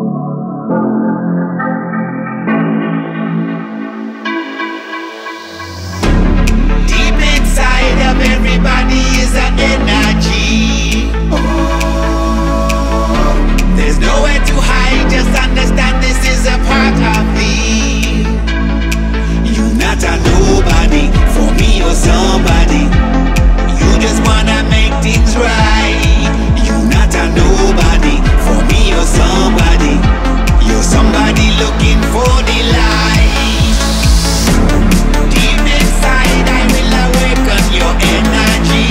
Deep inside of everybody is an energy. There's nowhere to hide, just understand this is a part of me. You're not a nobody, for me you're somebody. You just wanna make things right. You're not a nobody, for me you're somebody. You're somebody looking for the light. Deep inside I will awaken your energy.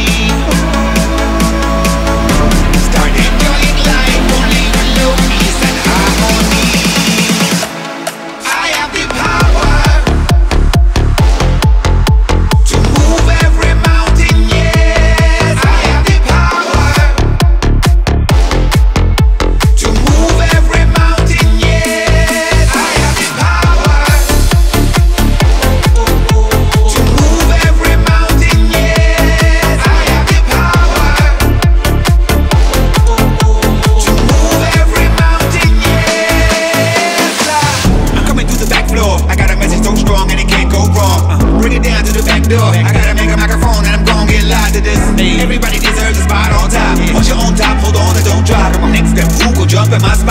Start enjoying life only with love, peace and harmony. I have the power to move every mountain, yes. I have the power to move every mountain, yes. I have the power to move every mountain, yes. I have the power to move every mountain, yes. I'm coming through the back floor. I got a message so strong and it can't go wrong. Bring it down to the back door. I gotta make a microphone and I'm gon' get live to this. Everybody deserves a spot on top. Once you're on top, hold on and don't drop. My next step, who go jump in my